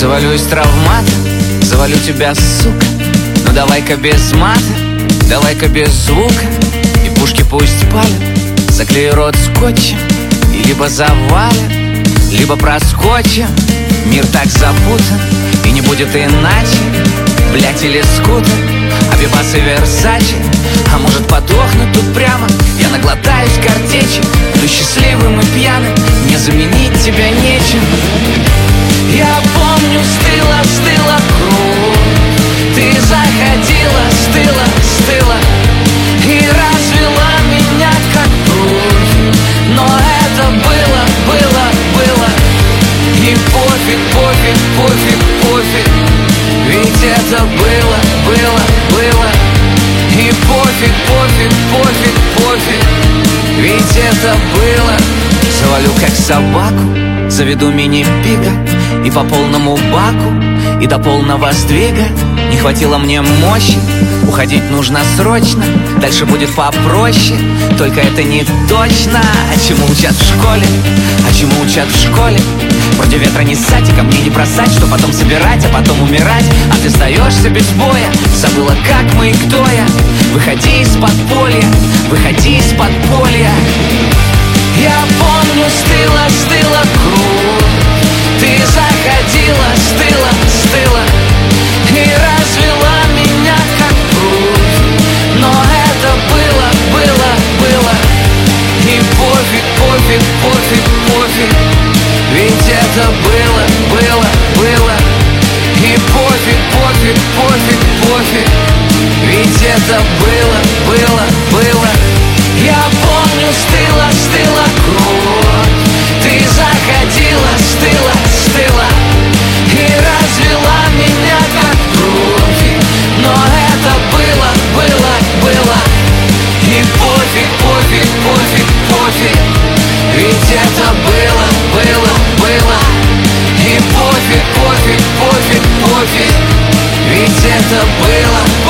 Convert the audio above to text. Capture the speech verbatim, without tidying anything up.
Завалю из травмата, завалю тебя, сука. Ну давай-ка без мата, давай-ка без звука. И пушки пусть палят, заклею рот скотчем. И либо завалят, либо проскочим. Мир так запутан, и не будет иначе. Блять, или скутер, Абибас и Версачи. А может подохнуть тут прямо, я наглотаюсь картечи. Буду счастливым и пьяным, мне заменить тебя нечем. Я помню, стыла, стыла кровь. Ты заходила, стыла, стыла и развела меня как бровь. Но это было, было, было. И пофиг, пофиг, пофиг, пофиг. Ведь это было, было, было. И пофиг, пофиг, пофиг, пофиг. Ведь это было. Завалю как собаку, заведу мини-пига. И по полному баку, и до полного сдвига. Не хватило мне мощи, уходить нужно срочно. Дальше будет попроще, только это не точно. А чему учат в школе, а чему учат в школе? Вроде ветра не ссать, и ко мне не бросать, что потом собирать, а потом умирать. А ты сдаешься без боя, забыла, как мы и кто я. Выходи из подполья, выходи из подполья. Я помню, стыла, стыла кровь. Ты заходила, стыла, стыла и развела меня как бровь. Но это было, было, было. И пофиг, пофиг, пофиг, пофиг. Ведь это было, было, было. И пофиг, пофиг, пофиг, пофиг. Ведь это было, было, было. Я помню, стыла, стыла кровь. Ты заходила, стыла, стыла и развела меня как профи. Но это было, было, было. И пофиг, пофиг, пофиг, пофиг. Ведь это было, было, было. И пофиг, пофиг, пофиг, пофиг. Ведь это было,